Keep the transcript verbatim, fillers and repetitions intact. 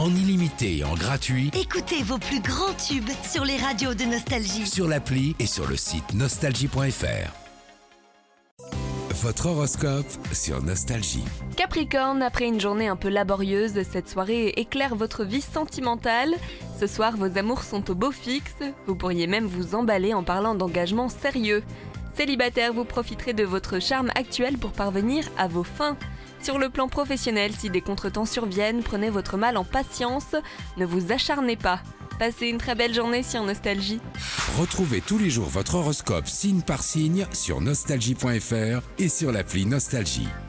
en illimité et en gratuit Écoutez vos plus grands tubes sur les radios de Nostalgie. sur l'appli et sur le site nostalgie point f r. Votre horoscope sur Nostalgie. Capricorne, après une journée un peu laborieuse, cette soirée éclaire votre vie sentimentale. Ce soir, vos amours sont au beau fixe. Vous pourriez même vous emballer en parlant d'engagement sérieux. Célibataire, vous profiterez de votre charme actuel pour parvenir à vos fins. Sur le plan professionnel, si des contretemps surviennent, prenez votre mal en patience, ne vous acharnez pas. Passez une très belle journée sur Nostalgie. Retrouvez tous les jours votre horoscope signe par signe sur nostalgie point f r et sur l'appli Nostalgie.